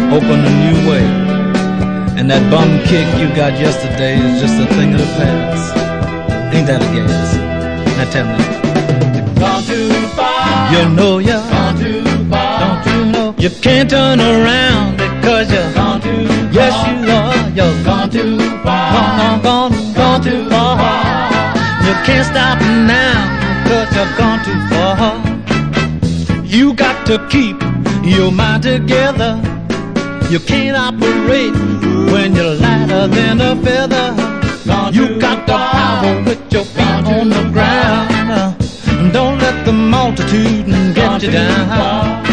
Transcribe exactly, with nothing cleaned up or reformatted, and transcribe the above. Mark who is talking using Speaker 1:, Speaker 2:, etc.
Speaker 1: open a new way. And that bum kick you got yesterday is just a thing of the past. Ain't that a gas? Now tell me.
Speaker 2: Gone too far.
Speaker 1: You know you
Speaker 2: Gone too far.
Speaker 1: Don't you know you can't turn around because you're
Speaker 2: Gone too far.
Speaker 1: Yes you are. You're
Speaker 2: Gone too far.
Speaker 1: Gone, gone, gone, gone too far. You can't stop now because you're gone too far. You got to keep your mind together. You can't operate when you're lighter than a feather.
Speaker 2: Gone
Speaker 1: You
Speaker 2: too
Speaker 1: got the
Speaker 2: far.
Speaker 1: power with your feet
Speaker 2: Gone
Speaker 1: on
Speaker 2: too
Speaker 1: the ground. Don't let the multitude get
Speaker 2: Gone
Speaker 1: you
Speaker 2: too
Speaker 1: down.
Speaker 2: far.